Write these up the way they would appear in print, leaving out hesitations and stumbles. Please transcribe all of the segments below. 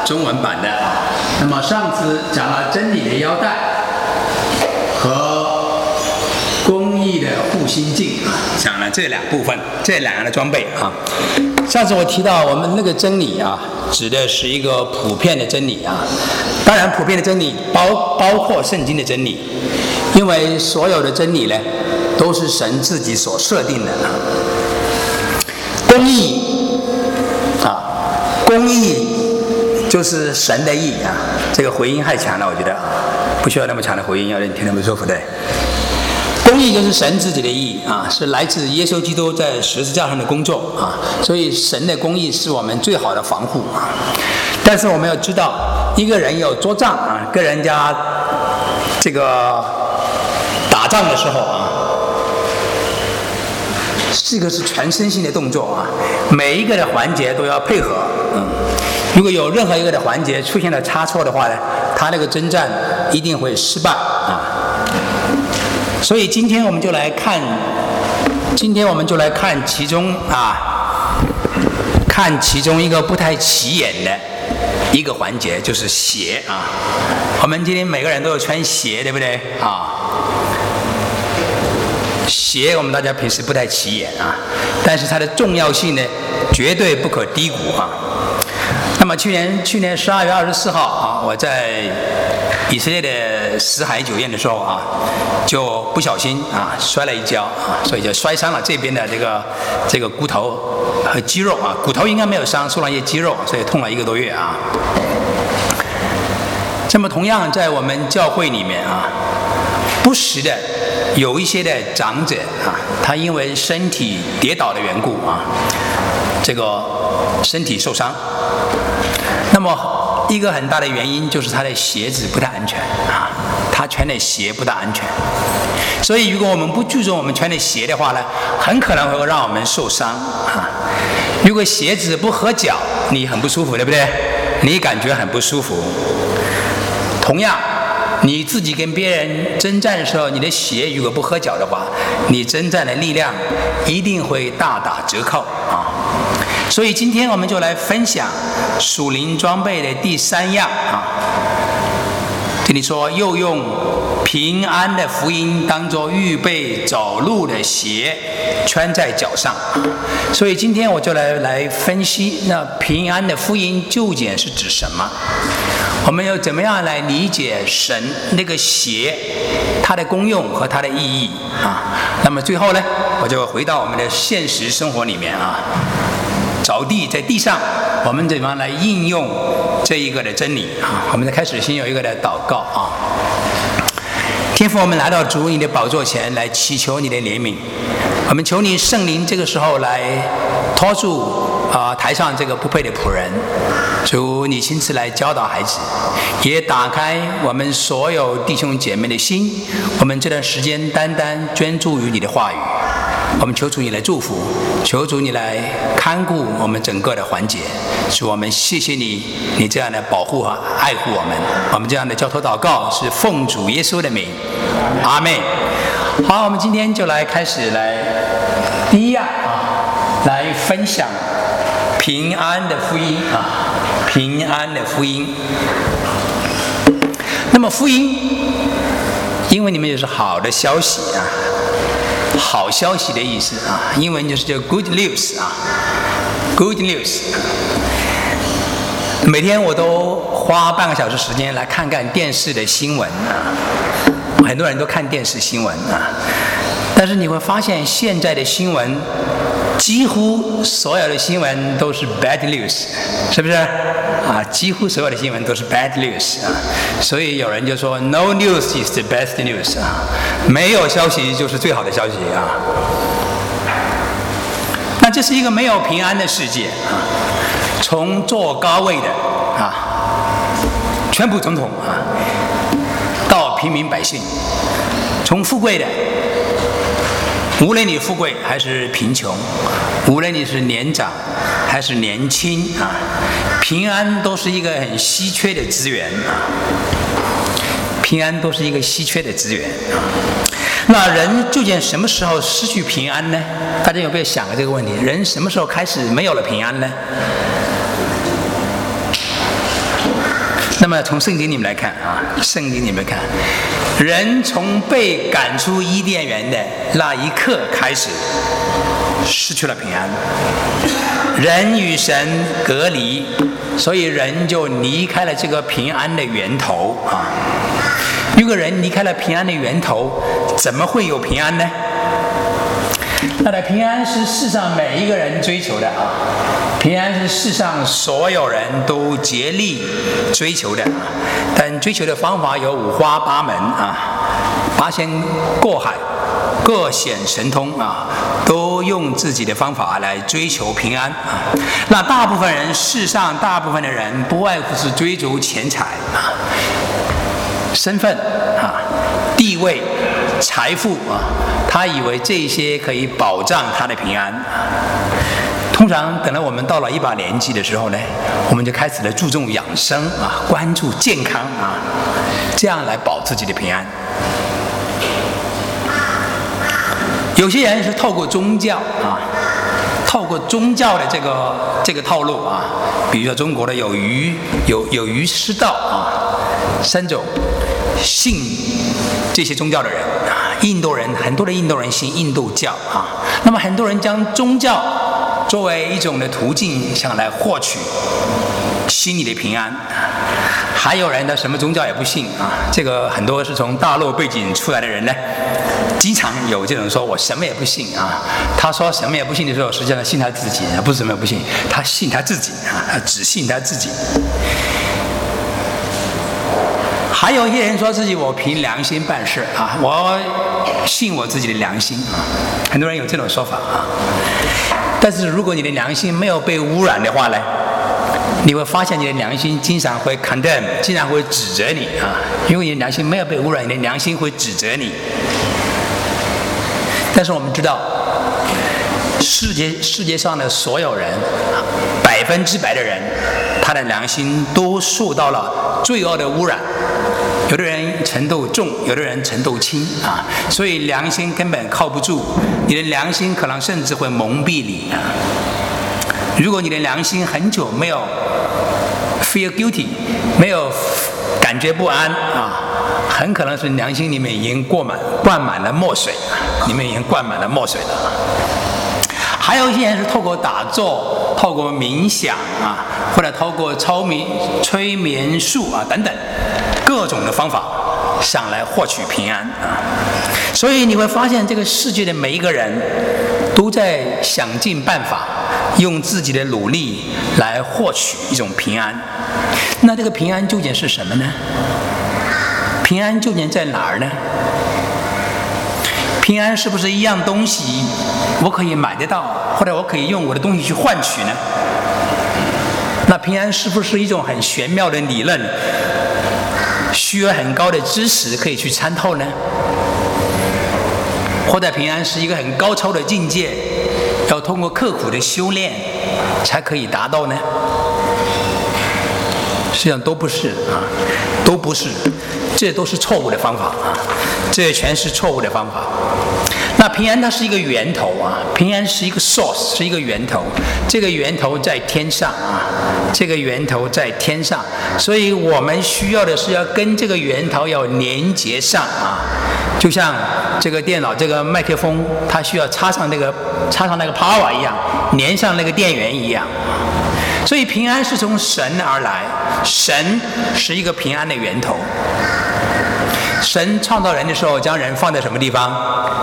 中文版的。那么上次讲了真理的腰带和公义的护心镜讲了这两部分，这两样的装备啊。上次我提到我们那个真理啊，指的是一个普遍的真理啊。当然，普遍的真理包括圣经的真理，因为所有的真理呢，都是神自己所设定的。公义啊，公义就是神的义啊。这个回音太强了，我觉得不需要那么强的回音，要让你听得不舒服。对，公义就是神自己的义啊，是来自耶稣基督在十字架上的工作啊。所以神的公义是我们最好的防护啊。但是我们要知道，一个人有作战啊，跟人家这个打仗的时候啊，这个是全身性的动作啊，每一个的环节都要配合。如果有任何一个的环节出现了差错的话呢，他那个征战一定会失败啊。所以今天我们就来看其中看其中一个不太起眼的一个环节，就是鞋啊。我们今天每个人都有穿鞋，对不对啊？鞋我们大家平时不太起眼啊，但是它的重要性呢，绝对不可低估啊。那么去年12月24号啊，我在以色列的死海酒店的时候啊，就不小心啊摔了一跤啊，所以就摔伤了这边的这个骨头和肌肉啊，骨头应该没有伤，受了一些肌肉，所以痛了1个多月啊。那么同样在我们教会里面啊，不时的有一些的长者啊，他因为身体跌倒的缘故啊，这个身体受伤。那么一个很大的原因就是他的鞋子不太安全啊，他穿的鞋不大安全。所以如果我们不注重我们穿的鞋的话呢，很可能会让我们受伤啊。如果鞋子不合脚，你很不舒服，对不对？你感觉很不舒服。同样，你自己跟别人征战的时候，你的鞋如果不合脚的话，你征战的力量一定会大打折扣啊。所以今天我们就来分享属灵装备的第3样啊。这里说，又用平安的福音当作预备走路的鞋穿在脚上。所以今天我就来分析，那平安的福音究竟是指什么？我们要怎么样来理解神那个鞋它的功用和它的意义啊？那么最后呢，我就回到我们的现实生活里面啊，着地在地上，我们怎么样来应用这一个的真理啊？我们在开始先有一个的祷告啊。天父，我们来到主你的宝座前来祈求你的怜悯，我们求你圣灵这个时候来拖住台上这个不配的仆人，主你亲自来教导孩子，也打开我们所有弟兄姐妹的心，我们这段时间单单专注于你的话语。我们求主你来祝福，求主你来看顾我们整个的环节。主，我们谢谢你，你这样的保护和爱护我们。我们这样的交托祷告是奉主耶稣的名，阿们。好，我们今天就来开始来第1样啊，来分享平安的福音啊，平安的福音。那么福音，英文里面就是好的消息啊。好消息的意思啊，英文就是叫 good news 啊 ，good news。每天我都花半个小时时间来看看电视的新闻啊，很多人都看电视新闻啊，但是你会发现现在的新闻几乎所有的新闻都是 bad news， 是不是啊？几乎所有的新闻都是 bad news 啊，所以有人就说 no news is the best news 啊，没有消息就是最好的消息啊。那这是一个没有平安的世界啊，从坐高位的啊，川普总统啊，到平民百姓，从富贵的。无论你富贵还是贫穷，无论你是年长还是年轻啊，平安都是一个很稀缺的资源啊。平安都是一个稀缺的资源啊。那人究竟什么时候失去平安呢？大家有没有想过这个问题？人什么时候开始没有了平安呢？ 么从圣经里面来看啊，圣经里面看，人从被赶出伊甸园的那一刻开始，失去了平安，人与神隔离，所以人就离开了这个平安的源头啊。如果人离开了平安的源头，怎么会有平安呢？那的平安是世上每一个人追求的啊，平安是世上所有人都竭力追求的啊，但追求的方法有五花八门啊，八仙过海，各显神通啊，都用自己的方法来追求平安啊。那大部分人，世上大部分的人不外乎是追逐钱财啊、身份啊、地位、财富啊，他以为这些可以保障他的平安。通常等到我们到了一把年纪的时候呢，我们就开始了注重养生啊，关注健康啊，这样来保自己的平安。有些人是透过宗教啊，透过宗教的这个套路啊，比如说中国的有儒释道啊三种信这些宗教的人啊，印度人很多的印度人信印度教啊，那么很多人将宗教作为一种的途径，想来获取心里的平安。还有人呢，什么宗教也不信啊，这个很多是从大陆背景出来的人呢，经常有这种说我什么也不信啊。他说什么也不信的时候，实际上信他自己，不是什么也不信，他信他自己啊，他只信他自己。还有一些人说自己我凭良心办事啊，我信我自己的良心啊，很多人有这种说法啊。但是如果你的良心没有被污染的话呢，你会发现你的良心经常会 condemn， 经常会指责你啊。因为你的良心没有被污染，你的良心会指责你。但是我们知道，世界上的所有人，100%的人，他的良心都受到了罪恶的污染。有的人程度重，有的人程度轻啊，所以良心根本靠不住，你的良心可能甚至会蒙蔽你啊。如果你的良心很久没有 feel guilty， 没有感觉不安啊，很可能是良心里面已经灌满了墨水，里面已经灌满了墨水了。还有一些人是透过打坐、透过冥想啊，或者透过催眠术啊等等各种的方法，想来获取平安啊。所以你会发现，这个世界的每一个人都在想尽办法，用自己的努力来获取一种平安。那这个平安究竟是什么呢？平安究竟在哪儿呢？平安是不是一样东西我可以买得到，或者我可以用我的东西去换取呢？那平安是不是一种很玄妙的理论，需要很高的知识可以去参透呢？或者平安是一个很高超的境界，要通过刻苦的修炼才可以达到呢？实际上都不是啊，都不是，这都是错误的方法啊，这全是错误的方法。那平安它是一个源头啊，平安是一个 source， 是一个源头，这个源头在天上啊，这个源头在天上，所以我们需要的是要跟这个源头要连接上啊，就像这个电脑这个麦克风，它需要插上那个 power 一样，连上那个电源一样。所以平安是从神而来，神是一个平安的源头。神创造人的时候，将人放在什么地方？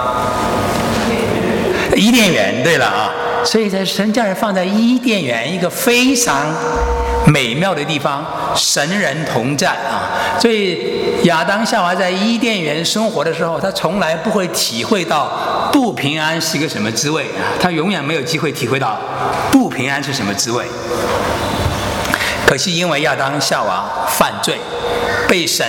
伊甸园。对了啊，所以神将人放在伊甸园，一个非常美妙的地方，神人同在啊。所以亚当夏娃在伊甸园生活的时候，他从来不会体会到不平安是一个什么滋味啊，他永远没有机会体会到不平安是什么滋味。可惜因为亚当夏娃犯罪，被神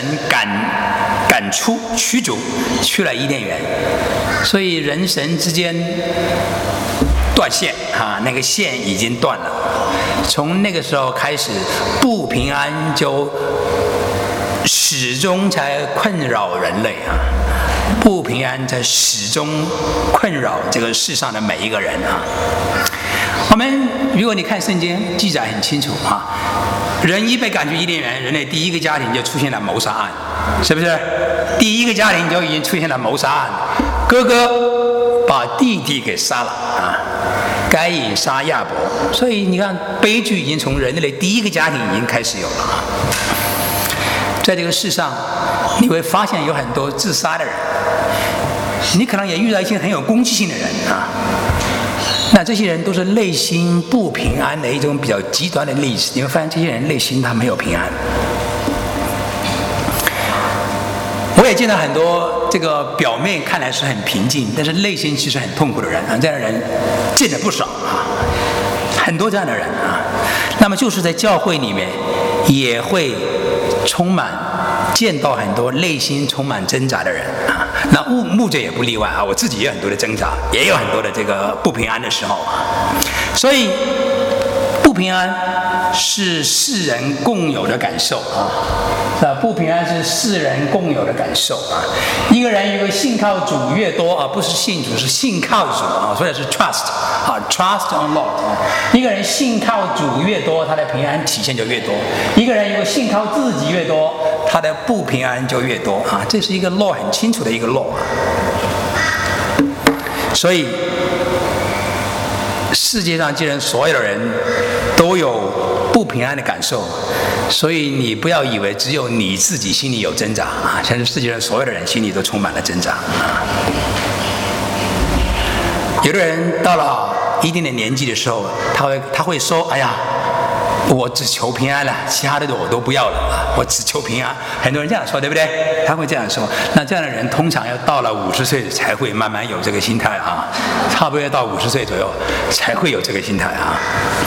驱逐去了伊甸园，所以人神之间断线啊，那个线已经断了。从那个时候开始，不平安就始终才困扰人类啊，不平安才始终困扰这个世上的每一个人啊。如果你看圣经，记载很清楚啊， 人一被赶去伊甸园，人类第一个家庭就出现了谋杀案，是不是？第一个家庭就已经出现了谋杀案，哥哥把弟弟给杀了啊，该隐杀亚伯，所以你看悲剧已经从人类第一个家庭已经开始有了啊。在这个世上，你会发现有很多自杀的人，你可能也遇到一些很有攻击性的人啊。那这些人都是内心不平安的一种比较极端的例子。你会发现这些人内心他没有平安。我也见到很多这个表面看来是很平静，但是内心其实很痛苦的人啊，这样的人见得不少啊，很多这样的人啊。那么就是在教会里面也会见到很多内心充满挣扎的人啊。那牧者也不例外啊，我自己也有很多的挣扎，也有很多的这个不平安的时候啊。所以不平安是世人共有的感受啊。不平安是世人共有的感受啊。一个人如果信靠主越多啊，不是信主，是信靠主啊，所以是 trust 啊 ，trust on Lord 啊。一个人信靠主越多，他的平安体现就越多；一个人如果信靠自己越多，他的不平安就越多啊。这是一个 law 很清楚的一个 law 啊。所以世界上既然所有的人都有不平安的感受，所以你不要以为只有你自己心里有挣扎啊，其实世界上所有的人心里都充满了挣扎啊。有的人到了一定的年纪的时候，他会说：“哎呀，我只求平安了，其他的我都不要了啊，我只求平安。”很多人这样说，对不对？他会这样说。那这样的人通常要到了50岁才会慢慢有这个心态啊，差不多要到50岁左右才会有这个心态啊。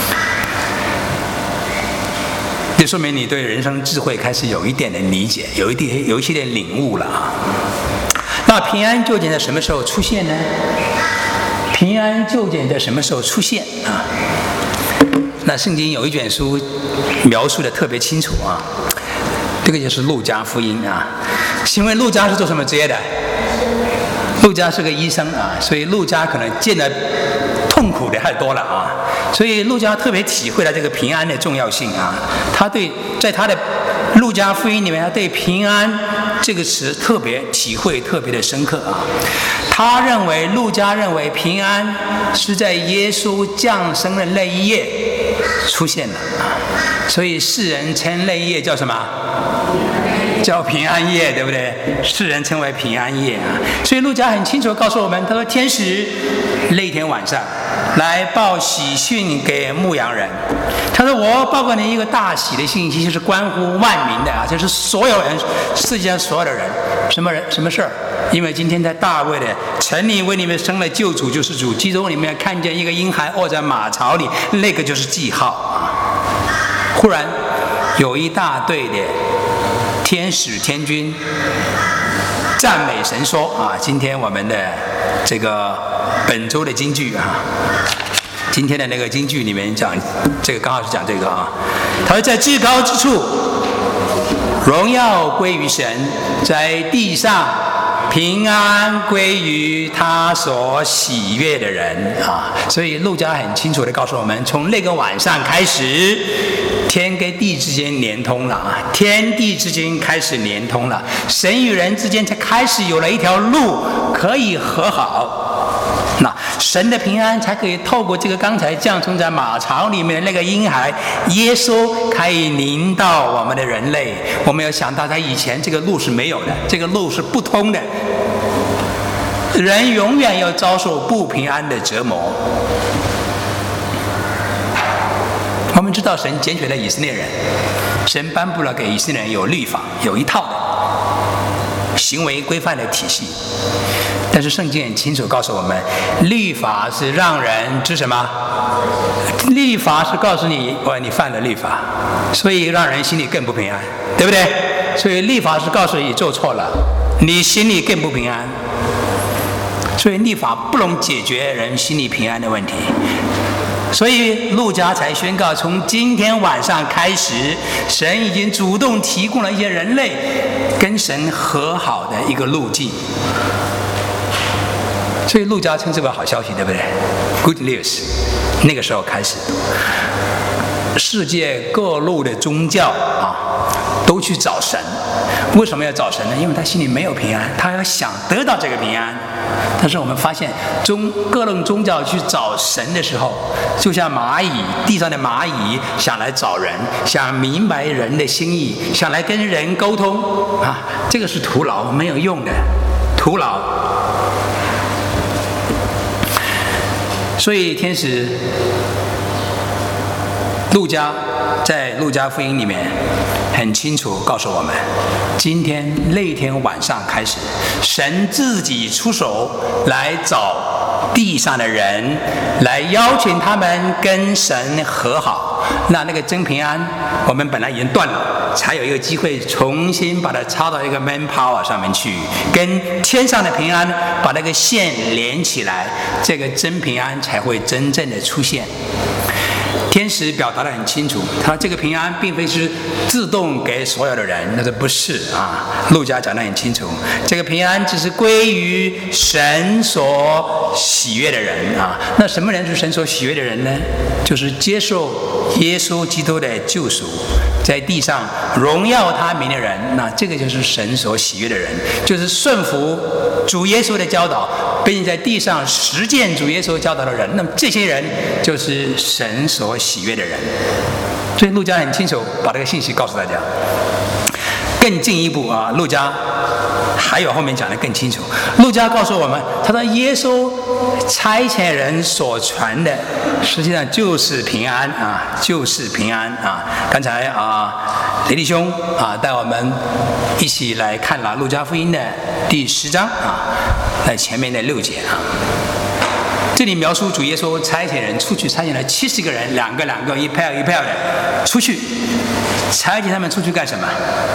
这说明你对人生智慧开始有一点的理解，有一些的领悟了啊。那平安究竟在什么时候出现呢？平安究竟在什么时候出现啊？那圣经有一卷书描述的特别清楚啊，这个就是路加福音啊。请问路加是做什么职业的？路加是个医生啊，所以路加可能见的痛苦的太多了啊，所以路加特别体会了这个平安的重要性啊。在他的路加福音里面，他对平安这个词特别体会特别的深刻啊。路加认为平安是在耶稣降生的那一夜出现的啊，所以世人称那一夜叫什么？叫平安夜，对不对？世人称为平安夜啊。所以路加很清楚告诉我们，他说天使那天晚上来报喜讯给牧羊人。他说我报告你一个大喜的信息，就是关乎万民的啊，就是所有人，世界上所有的人，什么事儿？因为今天在大卫的城里为你们生了救主，就是主。其中里面看见一个婴孩卧在马槽里，那个就是记号啊。忽然有一大队的天使天军赞美神说啊，今天我们的这个本周的金句啊，今天的那个金句里面讲这个，刚好是讲这个啊。他说在至高之处，荣耀归于神，在地上平安归于他所喜悦的人啊。所以路加很清楚地告诉我们，从那个晚上开始，天跟地之间连通了啊，天地之间开始连通了，神与人之间才开始有了一条路可以和好。那神的平安才可以透过这个刚才降生在马槽里面的那个婴孩耶稣，可以临到我们的人类。我们要想到，他以前这个路是没有的，这个路是不通的，人永远要遭受不平安的折磨。我们知道神拣选了以色列人，神颁布了给以色列人有律法，有一套的行为规范的体系。但是圣经很清楚告诉我们，律法是让人知什么？律法是告诉你，你犯了律法，所以让人心里更不平安，对不对？所以律法是告诉你做错了，你心里更不平安。所以律法不能解决人心里平安的问题。所以路加才宣告，从今天晚上开始，神已经主动提供了一些人类跟神和好的一个路径。所以路加称之为好消息，对不对？ Good news。 那个时候开始， 世界各路的宗教啊，都去找神。为什么要找神呢？因为他心里没有平安，他要想得到这个平安。但是我们发现，各种宗教去找神的时候，就像蚂蚁，地上的蚂蚁想来找人，想明白人的心意，想来跟人沟通啊，这个是徒劳，没有用的，徒劳。所以天使路加在路加福音里面很清楚告诉我们，今天那天晚上开始，神自己出手来找地上的人，来邀请他们跟神和好。那个真平安，我们本来已经断了，才有一个机会重新把它插到一个 manpower 上面去，跟天上的平安把那个线连起来，这个真平安才会真正的出现。天使表达得很清楚，他这个平安并非是自动给所有的人，那是不是啊？路加讲得很清楚，这个平安只是归于神所喜悦的人啊。那什么人是神所喜悦的人呢？就是接受耶稣基督的救赎，在地上荣耀他名的人。那这个就是神所喜悦的人，就是顺服主耶稣的教导，并且在地上实践主耶稣教导的人。那么这些人就是神所喜悦的人。所以路加很清楚把这个信息告诉大家。更进一步啊，路加还有后面讲得更清楚。路加告诉我们，他说耶稣差遣人所传的，实际上就是平安啊，就是平安啊。刚才雷弟兄带我们一起来看了路加福音的第10章在前面的6节这里描述主耶稣差遣人出去，差遣了70个人，两个一票的出去，差遣他们出去干什么？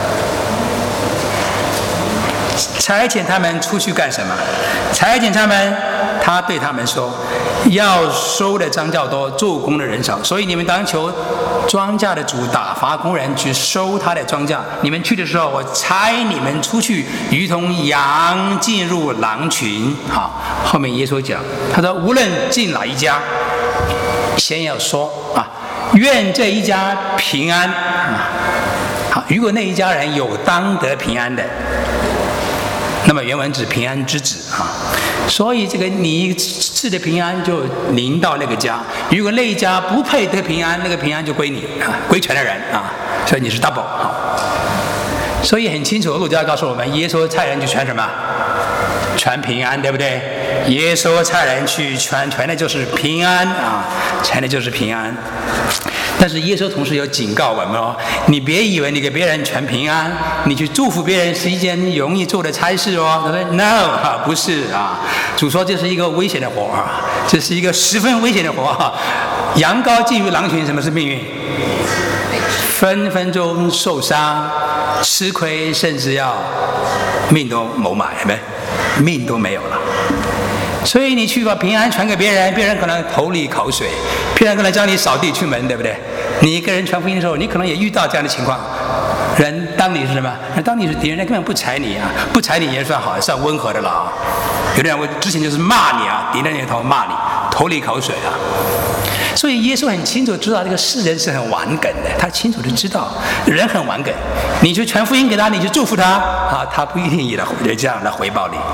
差遣他们出去干什么？差遣他对他们说，要收的庄稼多，做工的人少，所以你们当求庄稼的主打发工人去收他的庄稼。你们去的时候，我差你们出去，如同羊进入狼群。后面耶稣讲，他说无论进哪一家，先要说愿这一家平安好，如果那一家人有当得平安的，那么原文指平安之子所以这个你赐的平安就临到那个家。如果那一家不配得平安，那个平安就归你归全的人所以你是 double 所以很清楚，路加告诉我们，耶稣差人去传什么？传平安，对不对？耶稣差人去传的就是平安传的就是平安。但是耶稣同时有警告我们你别以为你给别人传平安，你去祝福别人是一件容易做的差事他说 no 不是主说这是一个危险的活这是一个十分危险的活羊羔进入狼群，什么是命运？分分钟受伤、吃亏，甚至要命都没买，命都没有了。所以你去把平安传给别人，别人可能头里口水，别人可能叫你扫地出门，对不对？你一个人传福音的时候，你可能也遇到这样的情况，人当你是什么？当你是敌人，根本不睬你不睬你也算好，算温和的了有的人我之前就是骂你抵着你的头骂你，头里口水所以耶稣很清楚知道这个世人是很顽梗的，他清楚的知道人很顽梗，你去传福音给他，你去祝福他他不一定也这样来回报你。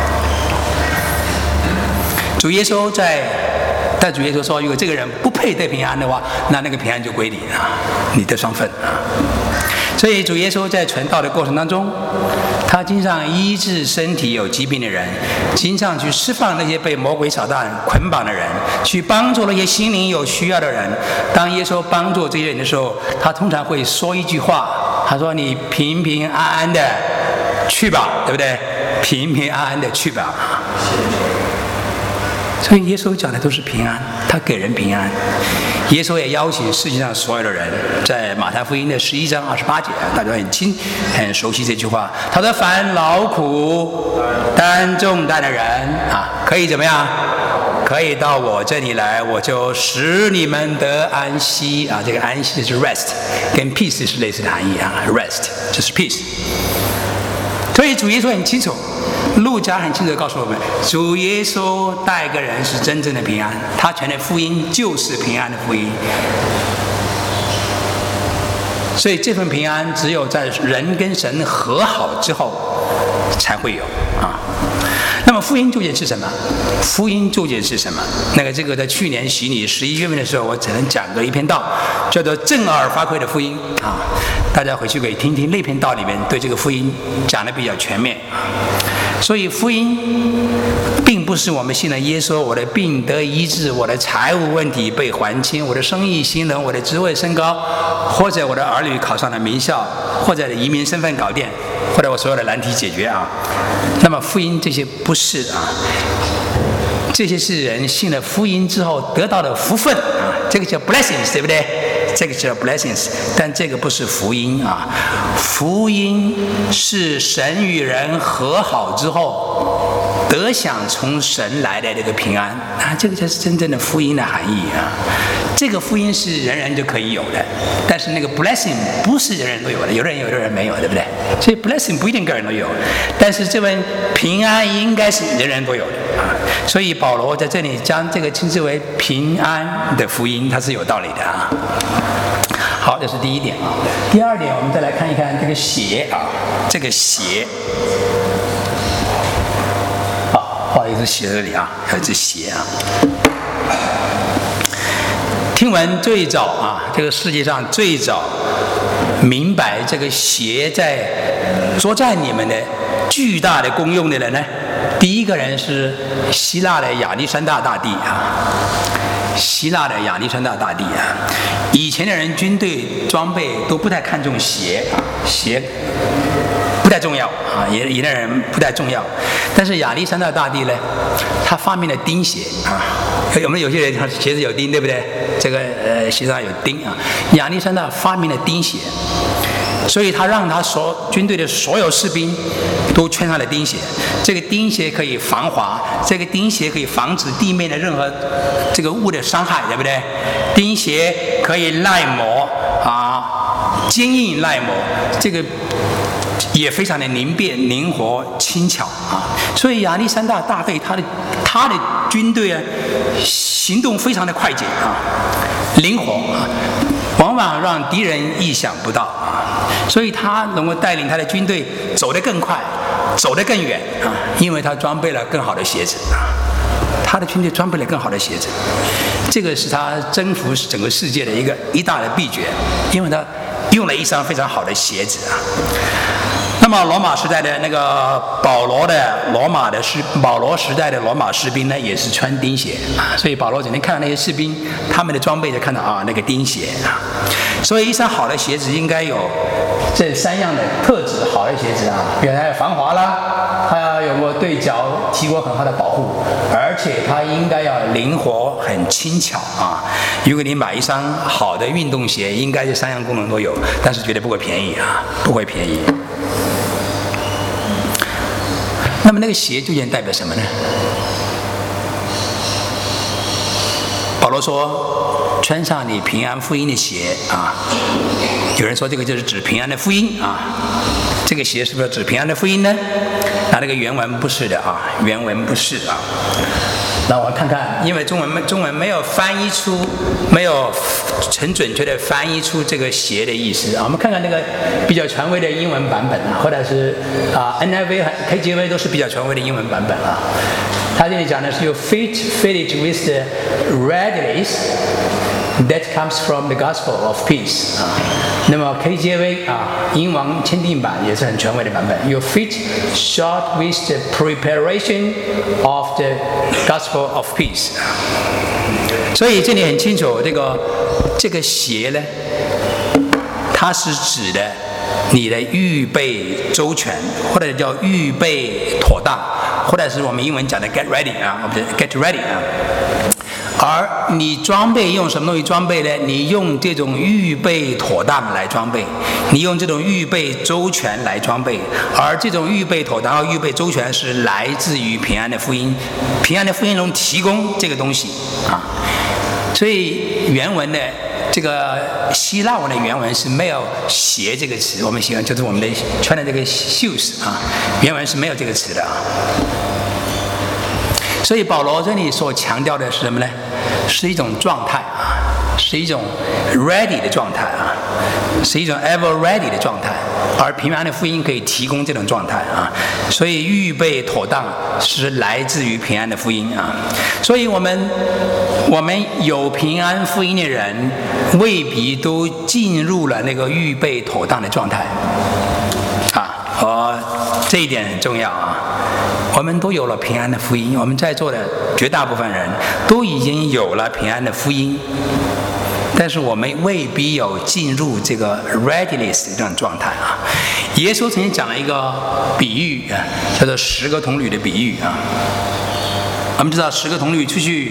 主耶稣但主耶稣说，如果这个人不配得平安的话，那个平安就归你你得双份所以主耶稣在传道的过程当中，他经常医治身体有疾病的人，经常去释放那些被魔鬼撒旦捆绑的人，去帮助那些心灵有需要的人。当耶稣帮助这些人的时候，他通常会说一句话，他说你平平安安的去吧，对不对？平平安安的去吧。所以耶稣讲的都是平安，他给人平安。耶稣也邀请世界上所有的人，在马太福音的11章28节，大家很熟悉这句话。他说：“凡劳苦担重担的人可以怎么样？可以到我这里来，我就使你们得安息这个安息是 rest， 跟 peace 是类似的含义rest 就是 peace。所以主耶稣很清楚。路加很清楚地告诉我们，主耶稣带个人是真正的平安，他传的福音就是平安的福音。 所以这份平安只有在人跟神和好之后才会有啊。那么福音究竟是什么？福音究竟是什么？这个在去年洗礼11月份的时候，我只能讲过一篇道，叫做正阿尔法会的福音啊。大家回去可以听听那篇道里面对这个福音讲得比较全面。所以福音并不是我们信了耶稣，我的病得医治，我的财务问题被还清，我的生意兴隆，我的职位升高，或者我的儿女考上了名校，或者移民身份搞定，或者我所有的难题解决啊。那么福音这些不是啊，这些是人信了福音之后得到的福分啊，这个叫 blessings， 对不对？这个叫 blessings， 但这个不是福音啊。福音是神与人和好之后得享从神来的这个平安啊，这个才是真正的福音的含义啊。这个福音是人人就可以有的，但是那个 blessing 不是人人都有的，有的人有，有的人没有，对不对？所以 blessing 不一定个人都有，但是这份平安应该是人人都有的啊。所以保罗在这里将这个称之为平安的福音，它是有道理的啊。好，这是第一点啊。第二点，我们再来看一看这个鞋啊，这个鞋。好，不好意思，写在这里啊，还有这鞋啊。听闻最早啊，这个世界上最早明白这个鞋在作战里面的巨大的功用的人呢，第一个人是希腊的亚历山大大帝啊。希腊的亚历山大大帝啊，以前的人军队装备都不太看重鞋啊，鞋不太重要啊，也的人不太重要。但是亚历山大大帝呢，他发明了钉鞋啊。有没有些人鞋子有钉，对不对？这个鞋上有钉啊。亚历山大发明了钉鞋，所以他让他军队的所有士兵都穿上了钉鞋。这个钉鞋可以防滑，这个钉鞋可以防止地面的任何这个物的伤害，对不对？钉鞋可以耐磨啊，坚硬耐磨，这个也非常的灵便、灵活、轻巧啊。所以亚历山大大帝他的军队啊，行动非常的快捷啊，灵活啊，往往让敌人意想不到啊。所以他能够带领他的军队走得更快，走得更远啊，因为他装备了更好的鞋子啊。他的军队装备了更好的鞋子，这个是他征服整个世界的一大的秘诀，因为他用了一双非常好的鞋子啊。那么罗马时代的那个保罗时代的罗马士兵呢，也是穿钉鞋啊，所以保罗整天看到那些士兵，他们的装备就看到啊那个钉鞋啊。所以一双好的鞋子应该有这3样的特质，好的鞋子啊，比如它要防滑啦，它要有对脚提供很好的保护，而且它应该要灵活、很轻巧啊。如果你买一双好的运动鞋，应该这3样功能都有，但是绝对不会便宜啊，不会便宜。那么那个鞋究竟代表什么呢？保罗说，穿上你平安福音的鞋啊。有人说这个就是指平安的福音啊，这个鞋是不是指平安的福音呢？那这个原文不是的啊，原文不是啊。那我们看看，因为中文没有翻译出，没有很准确的翻译出这个鞋的意思啊。我们看看那个比较权威的英文版本啊，或者是NIV 和 KJV 都是比较权威的英文版本啊。他这里讲的是 "You fitted with the readiness that comes from the gospel of peace" 啊。那么 KJV 啊，英王钦定版也是很权威的版本。"You fit shod with the preparation of the gospel of peace" 所以这里很清楚，这个鞋呢，它是指的你的预备周全，或者叫预备妥当，或者是我们英文讲的 get ready 啊，我们 get ready 啊。而你装备用什么东西装备呢？你用这种预备妥当来装备，你用这种预备周全来装备，而这种预备妥当和预备周全是来自于平安的福音，平安的福音中提供这个东西啊。所以原文的这个希腊文的原文是没有鞋这个词，我们喜欢就是我们的穿的这个 shoes 啊，原文是没有这个词的啊。所以保罗这里所强调的是什么呢？是一种状态啊，是一种 ready 的状态啊。 是一种 ever ready 的状态，而平安的福音可以提供这种状态啊。所以预备妥当是来自于平安的福音啊。所以我们有平安福音的人，未必都进入了那个预备妥当的状态啊。这一点很重要啊。我们都有了平安的福音，我们在座的绝大部分人都已经有了平安的福音，但是我们未必有进入这个 readiness 这种状态啊。耶稣曾经讲了一个比喻啊，叫做10个童女的比喻啊。我们知道10个童女出去，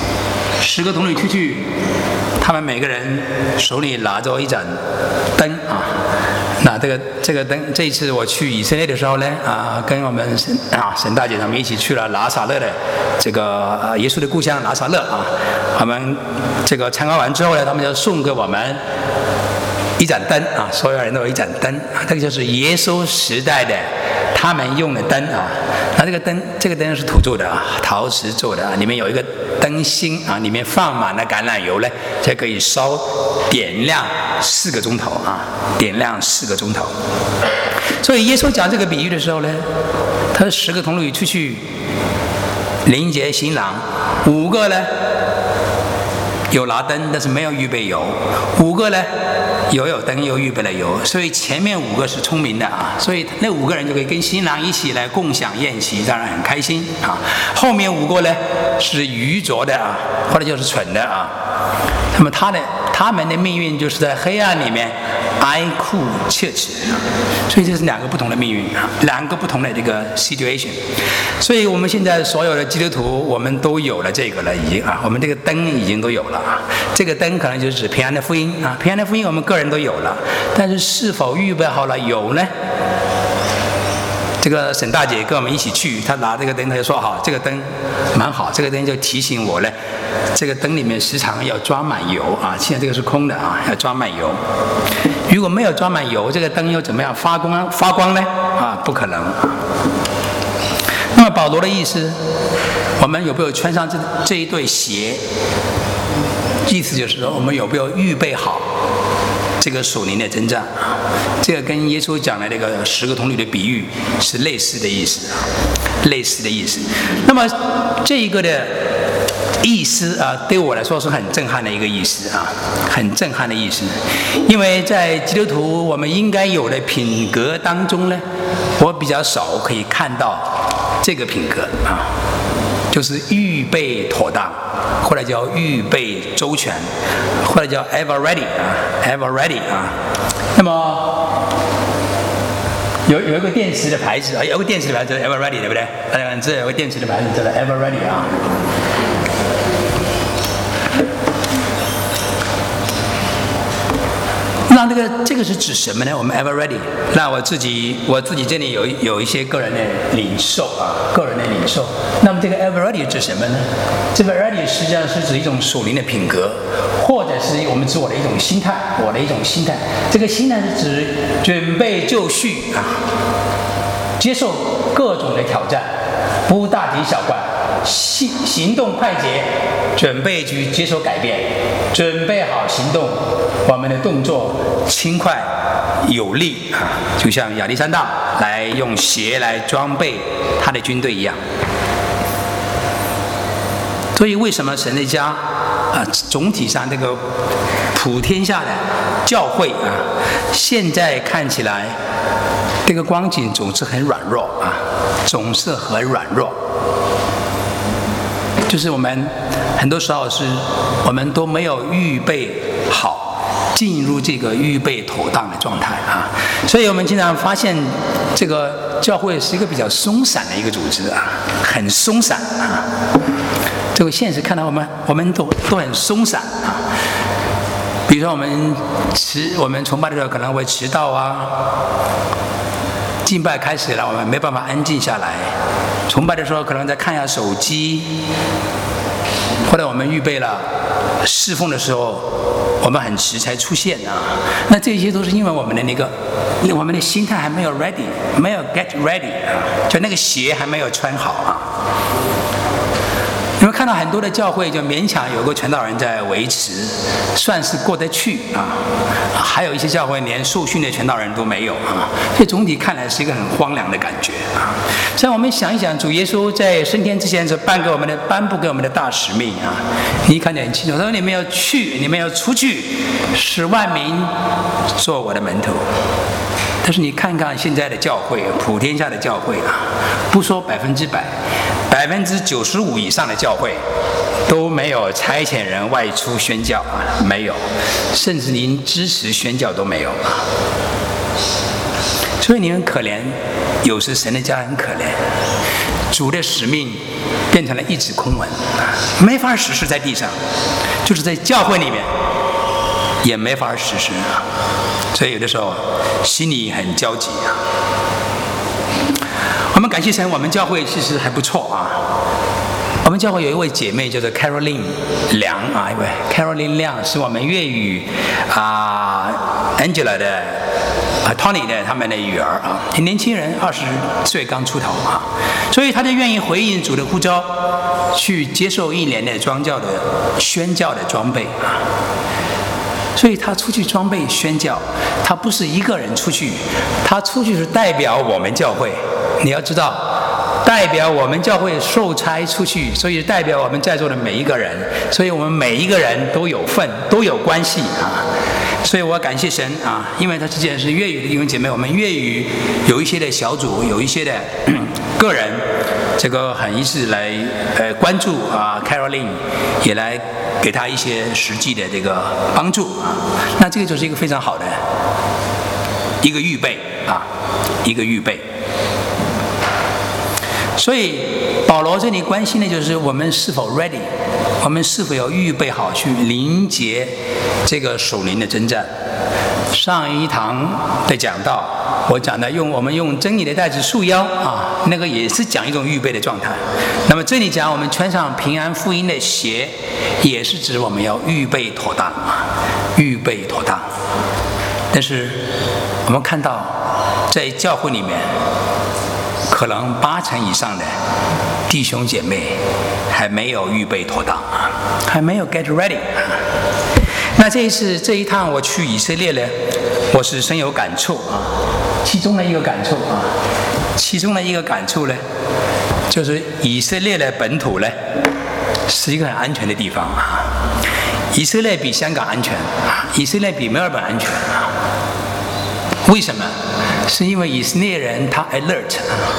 他们每个人手里拿着一盏灯啊。那这个灯，这一次我去以色列的时候呢，跟我们沈大姐他们一起去了拿撒勒的这个耶稣的故乡拿撒勒啊。我们这个参观完之后呢，他们就送给我们一盏灯啊，所有人都有一盏灯啊，这个就是耶稣时代的他们用的灯啊。那这个灯是土做的啊，陶瓷做的啊，里面有一个灯芯啊，里面放满了橄榄油呢，才可以点亮4个钟头啊，点亮4个钟头。所以耶稣讲这个比喻的时候呢，他10个童女出去迎接新郎，5个呢有拿灯，但是没有预备油；5个呢有灯又预备了油，所以前面5个是聪明的啊，所以那5个人就可以跟新郎一起来共享宴席，当然很开心啊。后面5个呢是愚拙的啊，或者就是蠢的啊。那么他们的命运就是在黑暗里面哀哭切齿，所以这是2个不同的命运啊，2个不同的这个 situation。所以我们现在所有的基督徒，我们都有了这个了，已经啊，我们这个灯已经都有了啊。这个灯可能就是指平安的福音啊，平安的福音我们个人都有了，但是是否预备好了油呢？这个沈大姐跟我们一起去，她拿这个灯，她就说好，这个灯蛮好，这个灯就提醒我呢，这个灯里面时常要装满油啊，现在这个是空的啊，要装满油。如果没有装满油，这个灯又怎么样发光呢？啊，不可能。那么保罗的意思，我们有没有穿上这一对鞋？意思就是说，我们有没有预备好这个属灵的征战啊？这个跟耶稣讲的这个10个童女的比喻是类似的意思啊，类似的意思。那么这一个的意思啊，对我来说是很震撼的一个意思啊，很震撼的意思。因为在基督徒我们应该有的品格当中呢，我比较少可以看到这个品格啊，就是预备妥当，或者叫预备周全，或者叫 ever ready 啊 ，ever ready 啊。那么有一个电池的牌子啊，有个电池的牌子叫 ever ready， 对不对？大家看，这有个电池的牌子叫做 ever ready 啊。那这个是指什么呢？我们 ever ready。那我自己这里有一些个人的领受啊，个人的领受。那么这个 ever ready 指什么呢？这个 ready 实际上是指一种属灵的品格，或者是我们指我的一种心态，我的一种心态。这个心态是指准备就绪啊，接受各种的挑战，不大惊小怪，行动快捷，准备去接受改变，准备好行动，我们的动作轻快有力啊，就像亚历山大来用鞋来装备他的军队一样。所以为什么神的家啊，总体上这个普天下的教会啊，现在看起来这个光景总是很软弱啊，总是很软弱。就是我们很多时候是我们都没有预备好进入这个预备妥当的状态啊，所以我们经常发现这个教会是一个比较松散的一个组织啊，很松散啊。这个现实看到我们都很松散啊。比如说我们崇拜的时候可能会迟到啊，敬拜开始了我们没办法安静下来，崇拜的时候可能再看一下手机，或者我们预备了侍奉的时候我们很迟才出现啊。那这些都是因为我们的心态还没有 ready， 没有 get ready 啊，就那个鞋还没有穿好啊。 你们看到很多的教会就勉强有个传道人在维持，算是过得去啊。还有一些教会连受训的传道人都没有啊，所以总体看来是一个很荒凉的感觉啊。所以我们想一想，主耶稣在升天之前是颁布给我们的大使命啊，你看得很清楚。他说：“你们要去，你们要出去，使万民做我的门徒。”但是你看看现在的教会，普天下的教会啊，不说100%，95%以上的教会都没有差遣人外出宣教啊，没有，甚至连支持宣教都没有啊。所以你很可怜，有时神的家很可怜，主的使命变成了一纸空文，没法实施在地上，就是在教会里面也没法实施啊。所以有的时候心里很焦急啊。我们感谢神，我们教会其实还不错啊。我们教会有一位姐妹叫做 Caroline 梁啊，一位 Caroline 梁是我们粤语Angela 的Tony 的他们的女儿啊，年轻人20岁刚出头啊，所以她就愿意回应主的呼召，去接受1年的宣教的装备啊。所以他出去装备宣教，他不是一个人出去，他出去是代表我们教会。你要知道，代表我们教会受差出去，所以代表我们在座的每一个人，所以我们每一个人都有份，都有关系啊。所以我感谢神啊，因为他之前是粤语的弟兄姐妹，我们粤语有一些的小组，有一些的个人，这个很一致来关注啊 Caroline， 也来给他一些实际的这个帮助啊。那这个就是一个非常好的一个预备啊，一个预备。所以保罗这里关心的就是我们是否 ready， 我们是否有预备好去迎接这个属灵的征战。上一堂的讲道，我讲的我们用真理的带子束腰啊，那个也是讲一种预备的状态。那么这里讲我们穿上平安福音的鞋，也是指我们要预备妥当啊，预备妥当。但是我们看到在教会里面，可能80%以上的弟兄姐妹还没有预备妥当啊，还没有 get ready 啊。那这一趟我去以色列呢，我是深有感触啊。其中的一个感触呢，就是以色列的本土呢是一个很安全的地方啊。以色列比香港安全啊，以色列比墨尔本安全啊。为什么？是因为以色列人他 alert，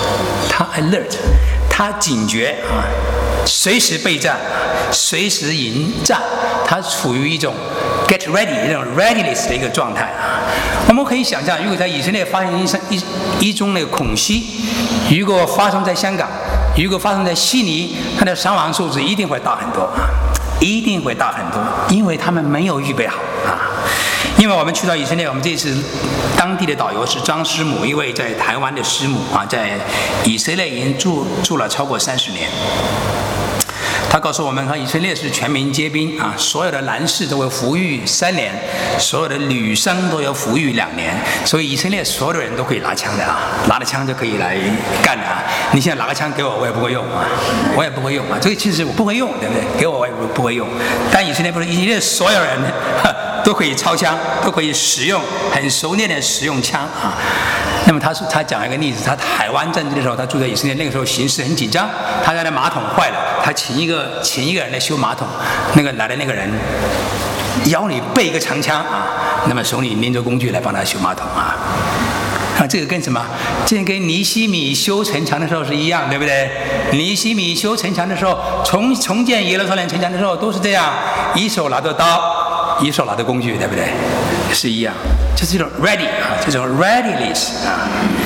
他警觉啊，随时备战，随时迎战，他处于一种 get ready 这种 readiness 的一个状态啊。我们可以想象，如果在以色列发生一宗那个恐袭，如果发生在香港，如果发生在悉尼，它的伤亡数字一定会大很多啊，一定会大很多，因为他们没有预备好啊。因为我们去到以色列，我们这次当地的导游是张师母，一位在台湾的师母啊，在以色列已经住了超过30年。他告诉我们，以色列是全民皆兵啊，所有的男士都会服役3年，所有的女生都要服役2年，所以以色列所有的人都可以拿枪的啊，拿了枪就可以来干的啊。你现在拿个枪给我，我也不会用啊，我也不会用啊，这个其实我不会用，对不对？给我也不会用。但以色列不是，以色列所有人都可以操枪，都可以使用，很熟练的使用枪啊。那么他讲一个例子，他海湾战争的时候，他住在以色列，那个时候形势很紧张，他家的马桶坏了，他请一个人来修马桶，来的那个人腰里背一个长枪啊，那么手里拎着工具来帮他修马桶啊。这个跟什么？这个跟尼希米修城墙的时候是一样，对不对？尼希米修城墙的时候，重建耶路撒冷城墙的时候都是这样，一手拿着刀，一手拿着工具，对不对？是一样，就是这种 ready 啊，这种 readiness 啊。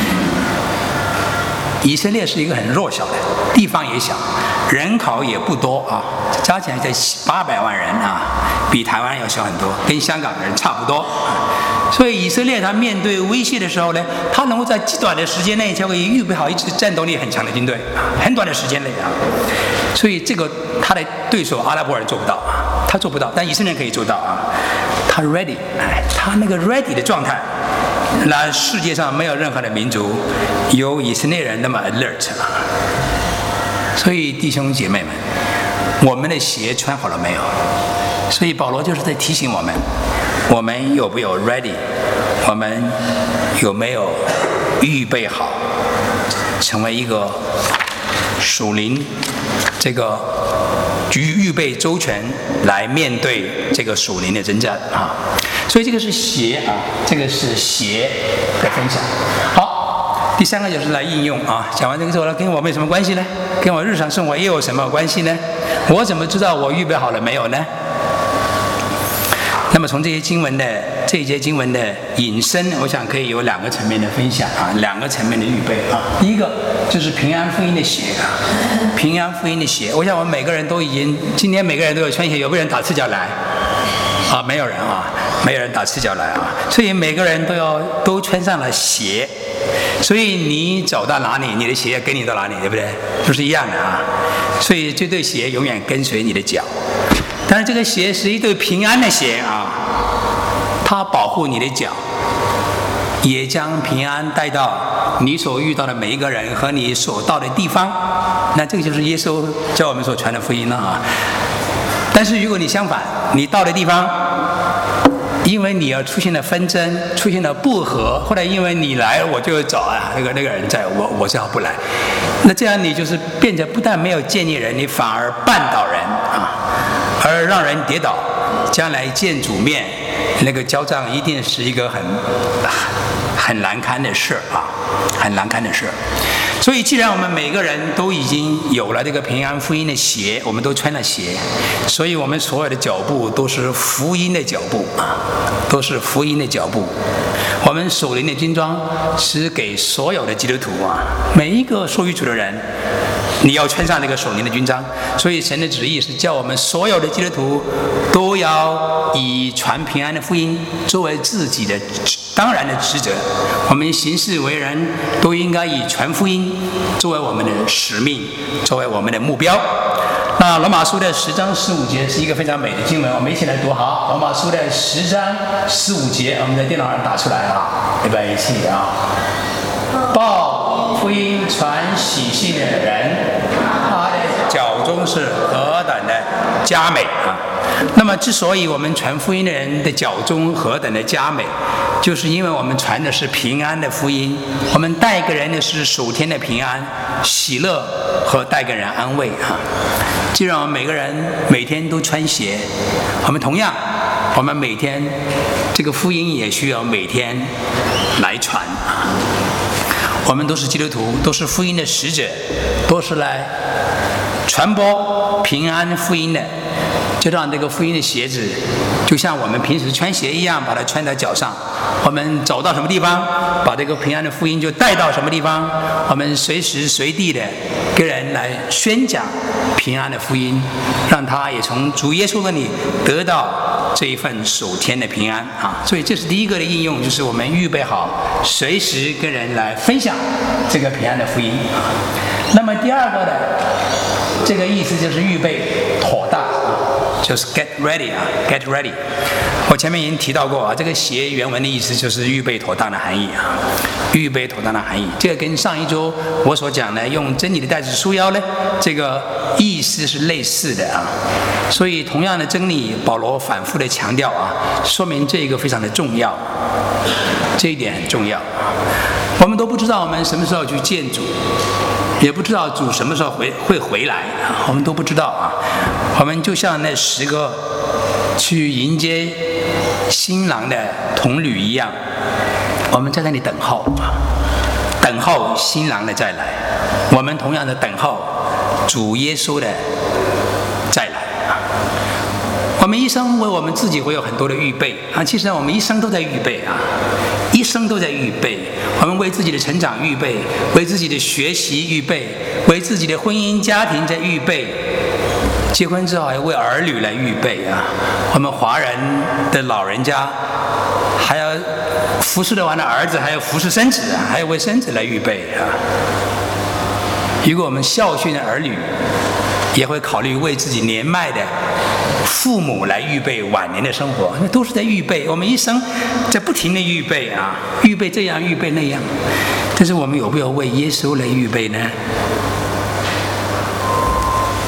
以色列是一个很弱小的地方，也小，人口也不多啊，加起来才800万人啊，比台湾要小很多，跟香港的人差不多啊。所以以色列他面对威胁的时候呢，他能够在极短的时间内就可以预备好一支战斗力很强的军队，很短的时间内啊。所以这个他的对手阿拉伯人做不到啊，他做不到，但以色列人可以做到啊。他 ready， 他那个 ready 的状态。那世界上没有任何的民族有以色列人那么 alert 啊！所以弟兄姐妹们， 我们的鞋穿好了没有？所以保罗就是在提醒我们，我们有没有 ready？ 我们有没有预备好，成为一个属灵这个预备周全来面对这个属灵的征战啊？所以这个是鞋啊，这个是鞋的分享。好，第三个就是来应用啊。讲完这个之后呢，跟我们有什么关系呢？跟我日常生活又有什么关系呢？我怎么知道我预备好了没有呢？那么从这一节经文的引申，我想可以有2个层面的分享啊，2个层面的预备啊。第一个就是平安福音的鞋啊，平安福音的鞋。我想我们每个人都今天每个人都有穿鞋，有没有人打赤脚来？啊，没有人啊，没有人打赤脚来啊。所以每个人都穿上了鞋，所以你走到哪里，你的鞋跟你到哪里，对不对？都是一样的啊。所以这对鞋永远跟随你的脚。但是这个鞋是一对平安的鞋啊，它保护你的脚，也将平安带到你所遇到的每一个人和你所到的地方。那这个就是耶稣教我们所传的福音了啊。但是如果你相反，你到的地方，因为你而出现了纷争，出现了不和，后来因为你来我就走啊，那个人在，我最好不来。那这样你就是变成不但没有建立人，你反而绊倒人啊，而让人跌倒，将来见主面，那个交账一定是一个很难堪的事啊，很难堪的事。所以既然我们每个人都已经有了这个平安福音的鞋，我们都穿了鞋，所以我们所有的脚步都是福音的脚步啊，都是福音的脚步。我们属灵的军装是给所有的基督徒啊，每一个属于主的人，你要穿上这个属灵的军装。所以神的旨意是叫我们所有的基督徒都要以传平安的福音作为自己的当然的职责。我们行事为人都应该以传福音作为我们的使命，作为我们的目标。那罗马书的10章15节是一个非常美的经文，我们一起来读好。罗马书的10章15节，我们在电脑上打出来啊，预备起啊。报福音传喜信的人，他的脚中是何等的佳美啊！那么，之所以我们传福音的人的脚中何等的佳美，就是因为我们传的是平安的福音，我们带给人的是属天的平安、喜乐和带给人安慰啊。既然我们每个人每天都穿鞋，我们同样，我们每天这个福音也需要每天来传啊。我们都是基督徒，都是福音的使者，都是来传播平安福音的。就让这个福音的鞋子，就像我们平时穿鞋一样，把它穿在脚上。我们走到什么地方，把这个平安的福音就带到什么地方。我们随时随地的跟人来宣讲平安的福音，让他也从主耶稣那里得到这一份属天的平安啊。所以这是第一个的应用，就是我们预备好，随时跟人来分享这个平安的福音啊。那么第二个的这个意思就是预备妥当。就是 get ready 啊 ，get ready。我前面已经提到过啊，这个鞋原文的意思就是预备妥当的含义啊，预备妥当的含义。这个跟上一周我所讲的用真理的带子束腰呢，这个意思是类似的啊。所以同样的真理，保罗反复的强调啊，说明这个非常的重要，这一点很重要。我们都不知道我们什么时候去见主，也不知道主什么时候会回来啊，我们都不知道啊。我们就像那10个去迎接新郎的童女一样，我们在那里等候，等候新郎的再来。我们同样的等候主耶稣的再来。我们一生为我们自己会有很多的预备啊，其实我们一生都在预备啊，一生都在预备。我们为自己的成长预备，为自己的学习预备，为自己的婚姻家庭在预备。结婚之后还为儿女来预备啊！我们华人的老人家还要服侍得完的儿子，还要服侍孙子啊，还要为孙子来预备啊！如果我们孝训的儿女，也会考虑为自己年迈的父母来预备晚年的生活，那都是在预备。我们一生在不停的预备啊，预备这样，预备那样。但是我们有没有为耶稣来预备呢？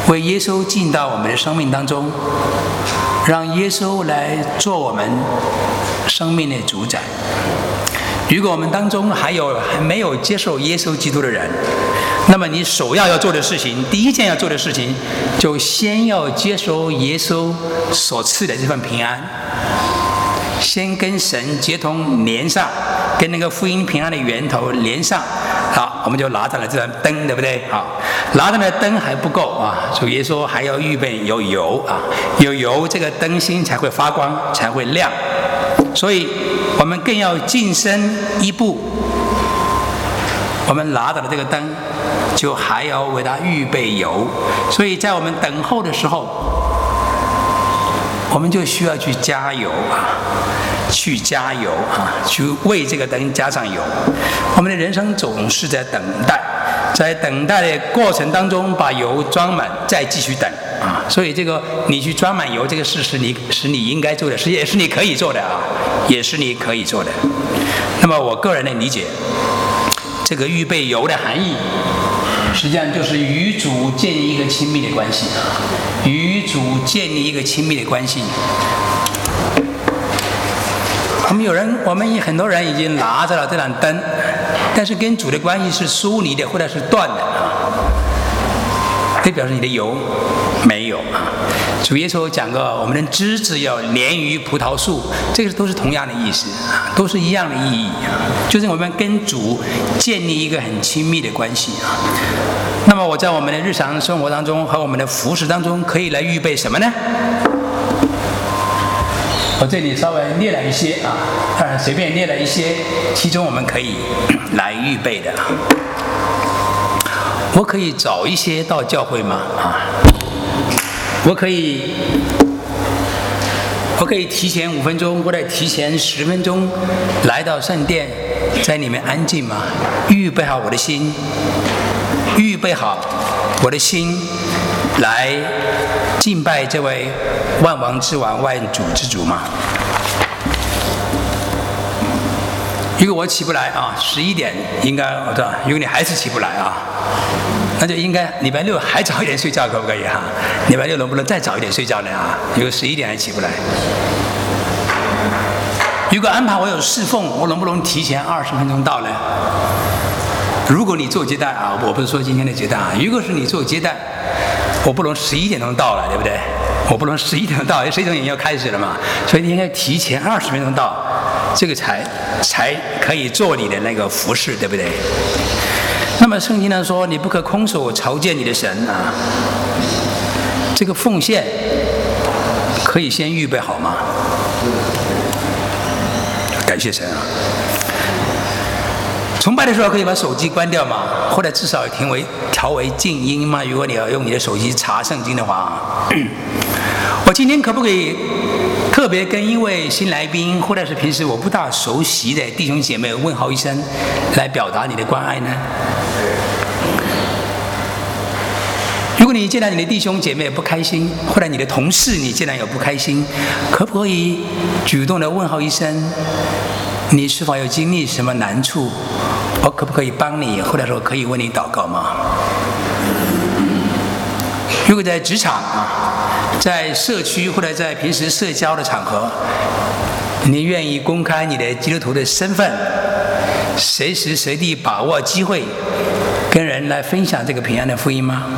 为耶稣进到我们的生命当中，让耶稣来做我们生命的主宰。如果我们当中还没有接受耶稣基督的人，那么你首要做的事情，第一件要做的事情，就先要接受耶稣所赐的这份平安，先跟神接通连上，跟那个福音平安的源头连上。好，我们就拿上了这盏灯，对不对？好，拿上了灯还不够啊，主耶稣还要预备有油啊，有油这个灯芯才会发光，才会亮。所以我们更要晋升一步，我们拿到了这个灯，就还要为它预备油。所以在我们等候的时候，我们就需要去加油啊，去加油啊，去为这个灯加上油。我们的人生总是在等待，在等待的过程当中把油装满，再继续等啊。所以这个你去装满油这个事是你应该做的事，也是你可以做的啊，也是你可以做的。那么我个人的理解，这个预备油的含义，实际上就是与主建立一个亲密的关系啊，与主建立一个亲密的关系。我们很多人已经拿着了这盏灯，但是跟主的关系是疏离的，或者是断的啊。这表示你的油没有啊。主耶稣讲过，我们的枝子要连于葡萄树，这个都是同样的意思啊，都是一样的意义啊，就是我们跟主建立一个很亲密的关系啊。那么我在我们的日常生活当中和我们的服事当中，可以来预备什么呢？我这里稍微列了一些啊，随便列了一些，其中我们可以来预备的。我可以早一些到教会吗？啊，我可以提前5分钟或者提前10分钟来到圣殿，在里面安静吗？预备好我的心，预备好我的心来敬拜这位万王之王、万主之主吗？如果我起不来啊，11点应该，如果你还是起不来啊，那就应该礼拜六还早一点睡觉，可不可以哈？礼拜六能不能再早一点睡觉呢啊？如果11点还起不来，如果安排我有侍奉，我能不能提前20分钟到呢？如果你做接待啊，我不是说今天的接待啊，如果是你做接待，我不能11点钟到了，对不对？我不能11点钟到，因为11点要开始了嘛，所以你应该提前20分钟到，这个才可以做你的那个服事，对不对？那么圣经上说，你不可空手朝见你的神啊，这个奉献可以先预备好吗？感谢神啊！崇拜的时候可以把手机关掉吗？或者至少调为静音吗？如果你要用你的手机查圣经的话，我今天可不可以特别跟一位新来宾，或者是平时我不大熟悉的弟兄姐妹问候一声，来表达你的关爱呢？如果你见到你的弟兄姐妹不开心，或者你的同事你见到有不开心，可不可以主动的问候一声？你是否有经历什么难处？我可不可以帮你，或者说可以为你祷告吗？如果在职场啊，在社区或者在平时社交的场合，你愿意公开你的基督徒的身份，随时随地把握机会，跟人来分享这个平安的福音吗？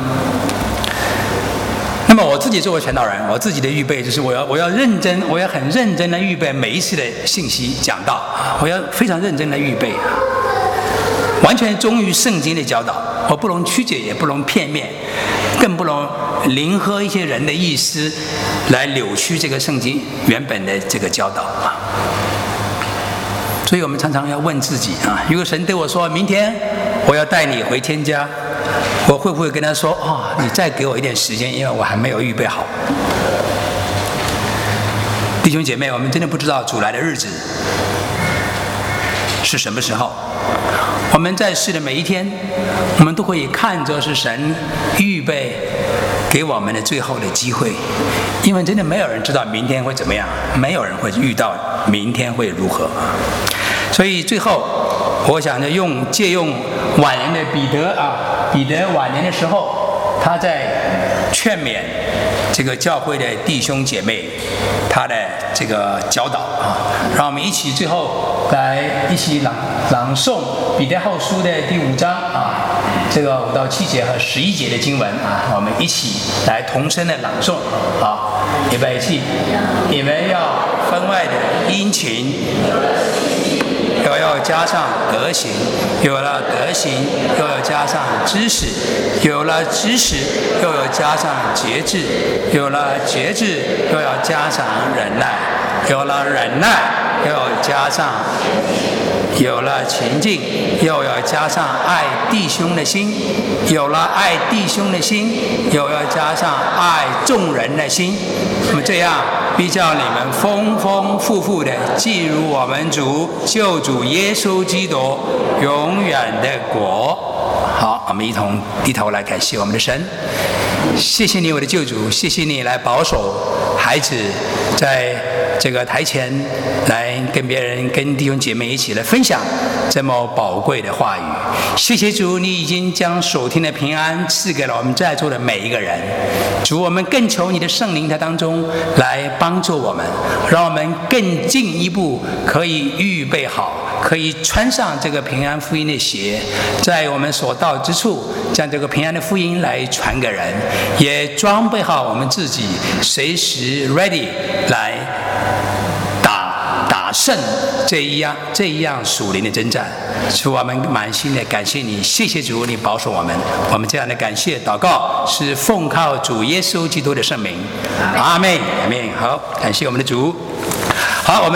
那么我自己作为传道人，我自己的预备就是我要认真，我要很认真的预备每一次的信息讲道，我要非常认真的预备，完全忠于圣经的教导，我不能曲解，也不能片面，更不能迎合一些人的意思来扭曲这个圣经原本的这个教导啊。所以我们常常要问自己啊，如果神对我说明天我要带你回天家，我会不会跟他说你再给我一点时间，因为我还没有预备好。弟兄姐妹，我们真的不知道主来的日子是什么时候。我们在世的每一天，我们都可以看作是神预备给我们的最后的机会，因为真的没有人知道明天会怎么样，没有人会遇到明天会如何。所以最后我想借用晚年的彼得晚年的时候他在劝勉这个教会的弟兄姐妹，他的这个教导啊，让我们一起最后来一起朗诵彼得后书的第5章啊，这个5到7节和11节的经文啊，我们一起来同声的朗诵啊，预备起，你们要分外的殷勤，又要加上德行，有了德行，又要加上知识，有了知识，又要加上节制，有了节制，又要加上忍耐，有了忍耐，又要加上，有了情境，又要加上爱弟兄的心，有了爱弟兄的心，又要加上爱众人的心。那么这样，必叫你们丰丰富富的进入我们主救主耶稣基督永远的国。好，我们一同低头来感谢我们的神。谢谢你，我的救主，谢谢你来保守孩子在这个台前来跟别人、跟弟兄姐妹一起来分享这么宝贵的话语。谢谢主，你已经将所听的平安赐给了我们在座的每一个人。主，我们更求你的圣灵在当中来帮助我们，让我们更进一步可以预备好，可以穿上这个平安福音的鞋，在我们所到之处将这个平安的福音来传给人，也装备好我们自己，随时 ready 来打胜这一样属灵的征战。主，我们满心的感谢你，谢谢主，你保守我们。我们这样的感谢祷告是奉靠主耶稣基督的圣名，阿们，阿们。好，感谢我们的主。好，我们。